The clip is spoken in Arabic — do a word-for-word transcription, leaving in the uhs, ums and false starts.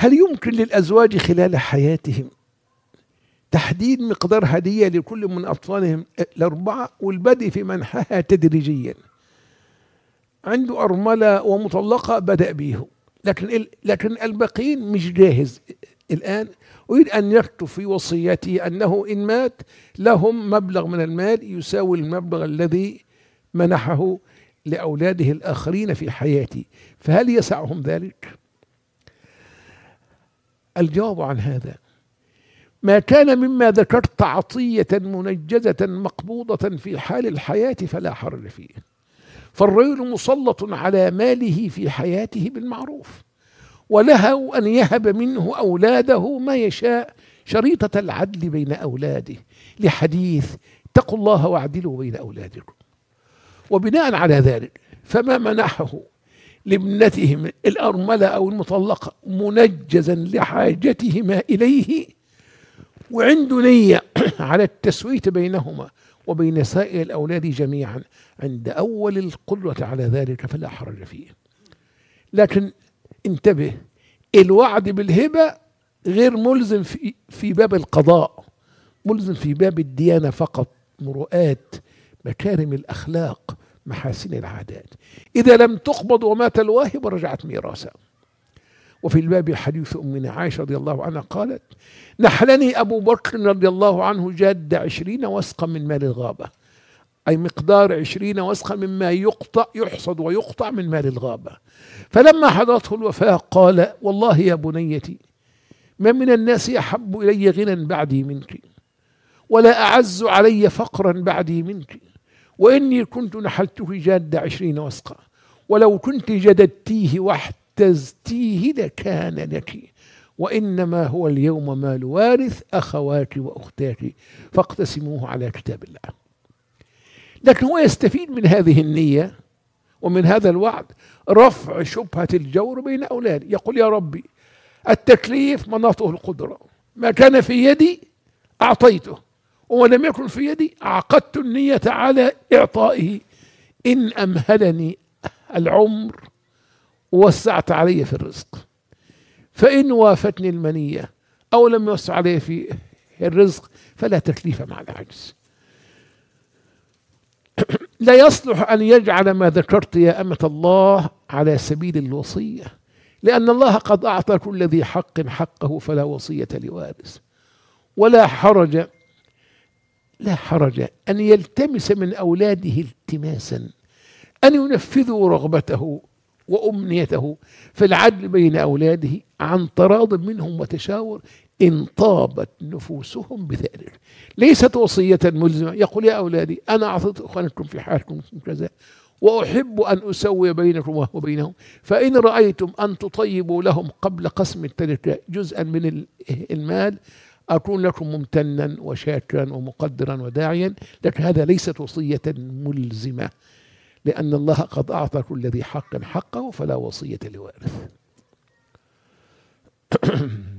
هل يمكن للأزواج خلال حياتهم تحديد مقدار هدية لكل من أطفالهم الأربعة والبدء في منحها تدريجيا؟ عنده أرملة ومطلقة بدأ بيه، لكن لكن الباقيين مش جاهز الآن. أريد أن يكتب في وصيته أنه إن مات لهم مبلغ من المال يساوي المبلغ الذي منحه لأولاده الآخرين في حياته، فهل يسعهم ذلك؟ الجواب عن هذا: ما كان مما ذكرت عطية منجزة مقبوضة في حال الحياة فلا حرج فيه، فالرجل مسلط على ماله في حياته بالمعروف، وله أن يهب منه أولاده ما يشاء شريطة العدل بين أولاده، لحديث اتقوا الله واعدلوا بين أولادكم. وبناء على ذلك فما منحه لابنتهم الأرملة أو المطلقة منجزا لحاجتهما إليه وعنده نية على التسوية بينهما وبين سائر الأولاد جميعا عند أول القدرة على ذلك فلا حرج فيه. لكن انتبه، الوعد بالهبة غير ملزم في, في باب القضاء، ملزم في باب الديانة فقط، مروءات، مكارم الأخلاق، محاسن العادات. إذا لم تقبض ومات الواهب رجعت ميراثا. وفي الباب حديث أمنا عائشة رضي الله عنها قالت: نحلني أبو بكر رضي الله عنه جاد عشرين وسقا من مال الغابة، أي مقدار عشرين وسقا مما يقطع يحصد ويقطع من مال الغابة. فلما حضرته الوفاة قال: والله يا بنيتي ما من الناس أحب إلي غنى بعدي منك، ولا أعز علي فقرا بعدي منك، وإني كنت نحلته جاد عشرين وسقا، ولو كنت جددتيه واحتزتيه لكان لك، وإنما هو اليوم مال وارث أخواك وأختاك فاقتسموه على كتاب الله. لكن هو يستفيد من هذه النية ومن هذا الوعد رفع شبهة الجور بين أولاده. يقول: يا ربي التكليف مناطه القدرة، ما كان في يدي أعطيته، وما لم يكن في يدي عقدت النية على إعطائه، إن أمهلني العمر ووسعت علي في الرزق، فإن وافتني المنية أو لم يوسع علي في الرزق فلا تكليف مع العجز. لا يصلح أن يجعل ما ذكرت يا أمة الله على سبيل الوصية، لأن الله قد أعطى كل ذي حق حقه فلا وصية لوارث. ولا حرج لا حرج أن يلتمس من أولاده التماسا أن ينفذوا رغبته وأمنيته في العدل بين أولاده عن تراض منهم وتشاور إن طابت نفوسهم بذلك. ليست وصية ملزمة. يقول: يا أولادي أنا أعطيت أخوانكم في حالكم كذا، وأحب أن أسوي بينكم وبينهم، فإن رأيتم أن تطيبوا لهم قبل قسم التركة جزءا من المال أكون لكم ممتنا وشاكرا ومقدرا وداعيا. لكن هذا ليست وصية ملزمة، لأن الله قد أعطى كل ذي حق حقه فلا وصية لوارث.